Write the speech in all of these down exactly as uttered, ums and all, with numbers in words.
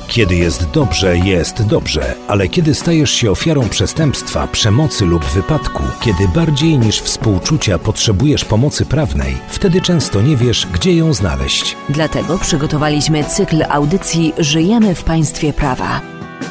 Kiedy jest dobrze, jest dobrze, ale kiedy stajesz się ofiarą przestępstwa, przemocy lub wypadku, kiedy bardziej niż współczucia potrzebujesz pomocy prawnej, wtedy często nie wiesz, gdzie ją znaleźć. Dlatego przygotowaliśmy cykl audycji Żyjemy w Państwie Prawa.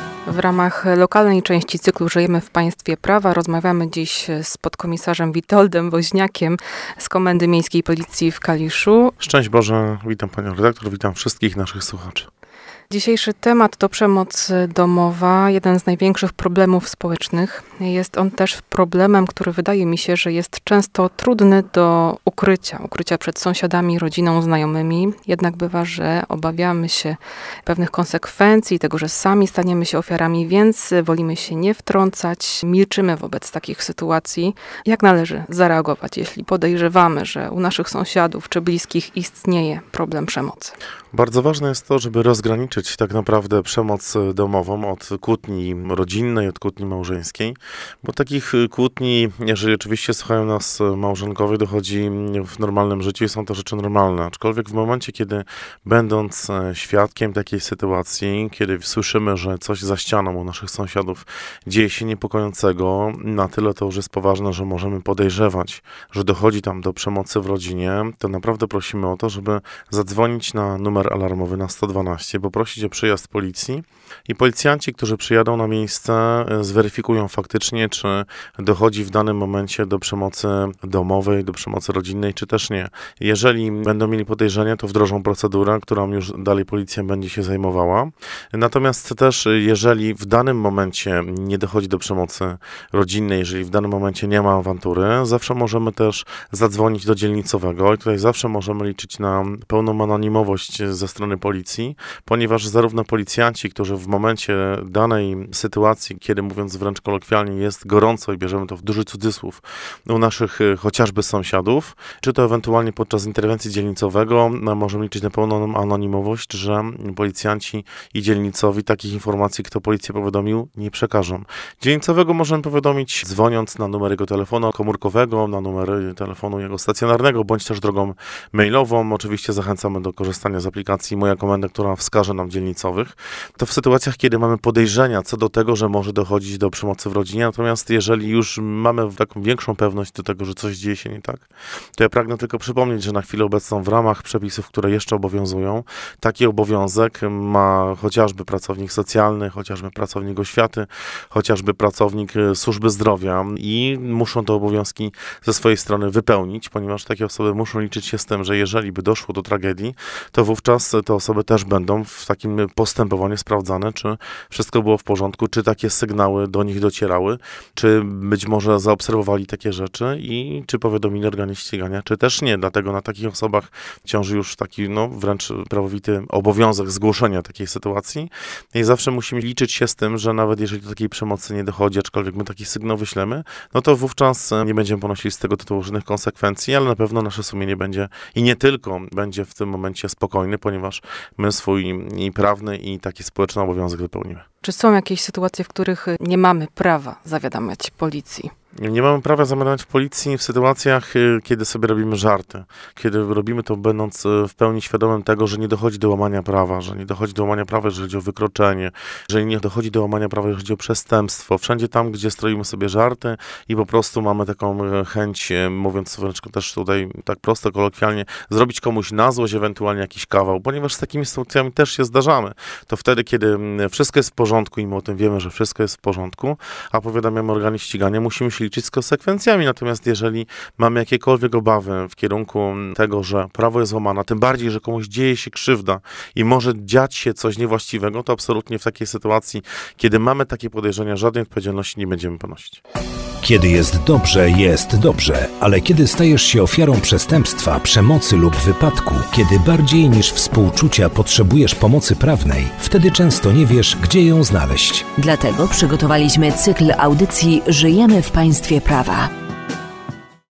W ramach lokalnej części cyklu Żyjemy w Państwie Prawa rozmawiamy dziś z podkomisarzem Witoldem Woźniakiem z Komendy Miejskiej Policji w Kaliszu. Szczęść Boże, witam Panią redaktor, witam wszystkich naszych słuchaczy. Dzisiejszy temat to przemoc domowa, jeden z największych problemów społecznych. Jest on też problemem, który wydaje mi się, że jest często trudny do ukrycia, ukrycia przed sąsiadami, rodziną, znajomymi. Jednak bywa, że obawiamy się pewnych konsekwencji, tego, że sami staniemy się ofiarami, więc wolimy się nie wtrącać, milczymy wobec takich sytuacji. Jak należy zareagować, jeśli podejrzewamy, że u naszych sąsiadów czy bliskich istnieje problem przemocy? Bardzo ważne jest to, żeby rozgraniczyć tak naprawdę przemoc domową od kłótni rodzinnej, od kłótni małżeńskiej, bo takich kłótni, jeżeli oczywiście słuchają nas małżonkowie, dochodzi w normalnym życiu i są to rzeczy normalne, aczkolwiek w momencie, kiedy będąc świadkiem takiej sytuacji, kiedy słyszymy, że coś za ścianą u naszych sąsiadów dzieje się niepokojącego, na tyle to już jest poważne, że możemy podejrzewać, że dochodzi tam do przemocy w rodzinie, to naprawdę prosimy o to, żeby zadzwonić na numer alarmowy na sto dwanaście, bo prosić o przyjazd policji i policjanci, którzy przyjadą na miejsce, zweryfikują faktycznie, czy dochodzi w danym momencie do przemocy domowej, do przemocy rodzinnej, czy też nie. Jeżeli będą mieli podejrzenia, to wdrożą procedurę, którą już dalej policja będzie się zajmowała. Natomiast też, jeżeli w danym momencie nie dochodzi do przemocy rodzinnej, jeżeli w danym momencie nie ma awantury, zawsze możemy też zadzwonić do dzielnicowego i tutaj zawsze możemy liczyć na pełną anonimowość ze strony policji, ponieważ zarówno policjanci, którzy w momencie danej sytuacji, kiedy mówiąc wręcz kolokwialnie jest gorąco i bierzemy to w duży cudzysłów u naszych chociażby sąsiadów, czy to ewentualnie podczas interwencji dzielnicowego no, możemy liczyć na pełną anonimowość, że policjanci i dzielnicowi takich informacji, kto policję powiadomił, nie przekażą. Dzielnicowego możemy powiadomić dzwoniąc na numer jego telefonu komórkowego, na numer telefonu jego stacjonarnego, bądź też drogą mailową. Oczywiście zachęcamy do korzystania z aplikacji Moja Komenda, która wskaże nam dzielnicowych. To w sytuacjach, kiedy mamy podejrzenia co do tego, że może dochodzić do przemocy w rodzinie, natomiast jeżeli już mamy taką większą pewność do tego, że coś dzieje się nie tak, to ja pragnę tylko przypomnieć, że na chwilę obecną w ramach przepisów, które jeszcze obowiązują, taki obowiązek ma chociażby pracownik socjalny, chociażby pracownik oświaty, chociażby pracownik służby zdrowia i muszą te obowiązki ze swojej strony wypełnić, ponieważ takie osoby muszą liczyć się z tym, że jeżeli by doszło do tragedii, to wówczas te osoby też będą w takim postępowaniu sprawdzane, czy wszystko było w porządku, czy takie sygnały do nich docierały, czy być może zaobserwowali takie rzeczy i czy powiadomili organy ścigania, czy też nie. Dlatego na takich osobach ciąży już taki no, wręcz prawowity obowiązek zgłoszenia takiej sytuacji i zawsze musimy liczyć się z tym, że nawet jeżeli do takiej przemocy nie dochodzi, aczkolwiek my taki sygnał wyślemy, no to wówczas nie będziemy ponosić z tego tytułu żadnych konsekwencji, ale na pewno nasze sumienie będzie i nie tylko będzie w tym momencie spokojny, ponieważ my swój i prawny i taki społeczny obowiązek wypełnimy. Czy są jakieś sytuacje, w których nie mamy prawa zawiadamiać policji? Nie mamy prawa zawiadamiać policji w sytuacjach, kiedy sobie robimy żarty. Kiedy robimy to będąc w pełni świadomym tego, że nie dochodzi do łamania prawa, że nie dochodzi do łamania prawa, jeżeli chodzi o wykroczenie, że nie dochodzi do łamania prawa, jeżeli chodzi o przestępstwo. Wszędzie tam, gdzie stroimy sobie żarty i po prostu mamy taką chęć, mówiąc wręcz też tutaj tak prosto, kolokwialnie, zrobić komuś na złość, ewentualnie jakiś kawał, ponieważ z takimi sytuacjami też się zdarzamy. To wtedy, kiedy wszystko jest w porządku i my o tym wiemy, że wszystko jest w porządku, a powiadamiamy organy ścigania, musimy się liczyć z konsekwencjami. Natomiast jeżeli mamy jakiekolwiek obawy w kierunku tego, że prawo jest łamane, tym bardziej, że komuś dzieje się krzywda i może dziać się coś niewłaściwego, to absolutnie w takiej sytuacji, kiedy mamy takie podejrzenia, żadnej odpowiedzialności nie będziemy ponosić. Kiedy jest dobrze, jest dobrze, ale kiedy stajesz się ofiarą przestępstwa, przemocy lub wypadku, kiedy bardziej niż współczucia potrzebujesz pomocy prawnej, wtedy często nie wiesz, gdzie ją znaleźć. Dlatego przygotowaliśmy cykl audycji Żyjemy w Państwie Prawa.